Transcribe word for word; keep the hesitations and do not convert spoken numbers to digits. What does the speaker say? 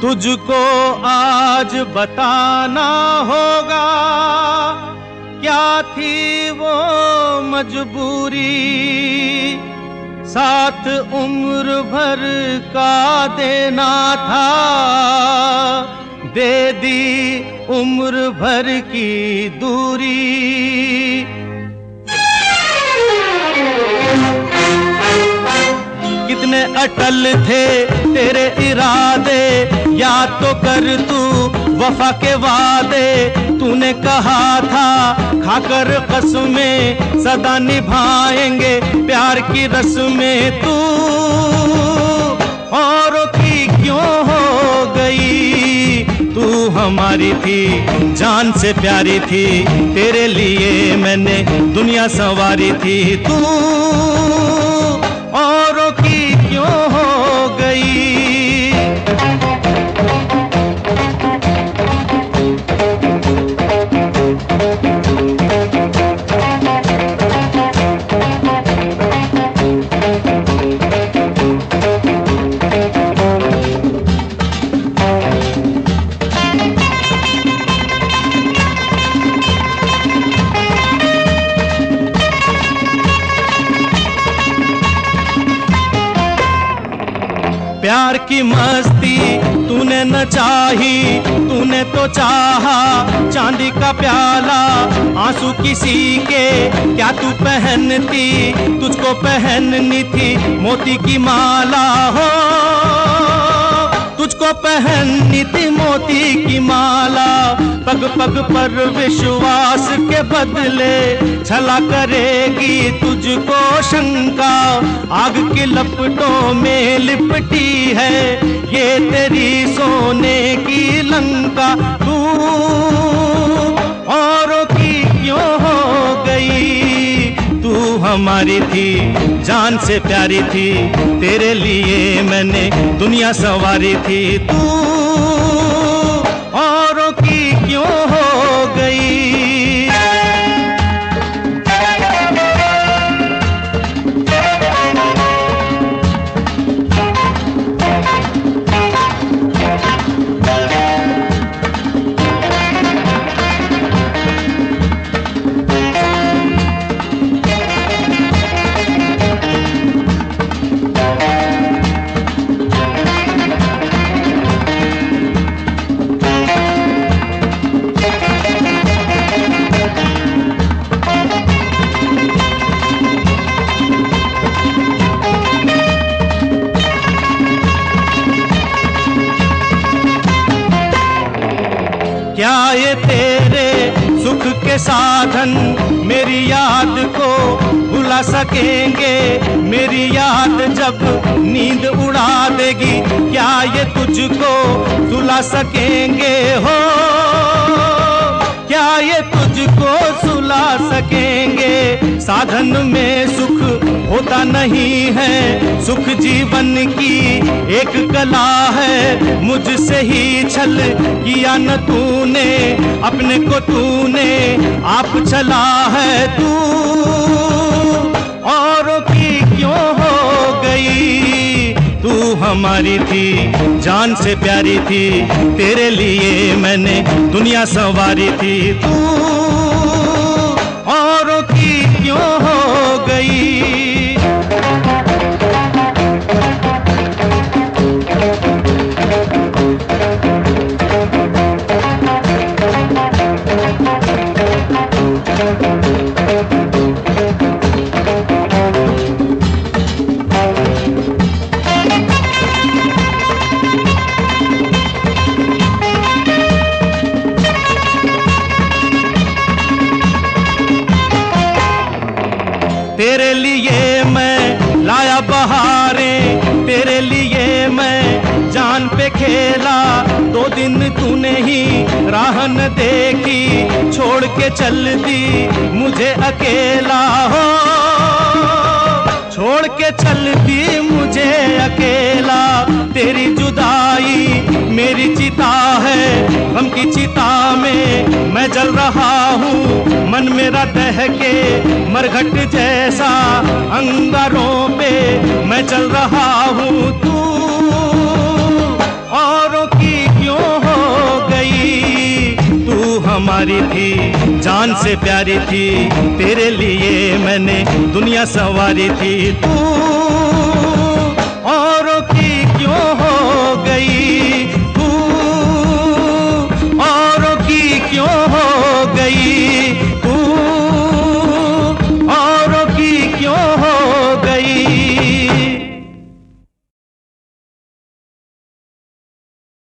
तुझको आज बताना होगा क्या थी वो मजबूरी, साथ उम्र भर का देना था, दे दी उम्र भर की दूरी। कितने अटल थे तेरे इरादे, याद तो कर तू वफा के वादे। तूने कहा था खाकर कसमें सदा निभाएंगे प्यार की रस्में। तू औरों की क्यों हो गई, तू हमारी थी जान से प्यारी थी, तेरे लिए मैंने दुनिया संवारी थी। तू औरों की क्यों हो गई। प्यार की मस्ती तूने न चाही, तूने तो चाहा चांदी का प्याला। आंसू किसी के क्या तू पहनती, तुझको पहननी थी मोती की माला। हो तुझको पहननी थी मोती की माला। पग पग पर विश्वास के बदले छला करेगी तुझको शंका। आग की लपटों में लिपटी है ये तेरी सोने की लंका। तू औरों की क्यों हो गई, तू हमारी थी जान से प्यारी थी, तेरे लिए मैंने दुनिया संवारी थी। तू औरों की क्यों हो गई। क्या ये तेरे सुख के साधन मेरी याद को भुला सकेंगे। मेरी याद जब नींद उड़ा देगी, क्या ये तुझको सुला सकेंगे। हो क्या ये तुझको सुला सकेंगे। साधन में सुख होता नहीं है, सुख जीवन की एक कला है। मुझसे ही छल किया न तूने, अपने को तूने आप छला है। तू औरों की क्यों हो गई, तू हमारी थी जान से प्यारी थी, तेरे लिए मैंने दुनिया संवारी थी। तू औरों की क्यों हो गई। तेरे लिए मैं लाया बहारें, तेरे लिए मैं जान पे खेला। दो दिन तूने ही राह न देखी, छोड़ के चल दी मुझे अकेला। हो छोड़ के चल दी मुझे अकेला। तेरी जुदाई मेरी चिता है, गम की चिता में मैं जल रहा हूँ। मन मेरा दहके मरघट जैसा, अंगारों पे मैं चल रहा हूँ। तू औरों की तुम्हारी थी, जान से प्यारी थी, तेरे लिए मैंने दुनिया संवारी थी। तू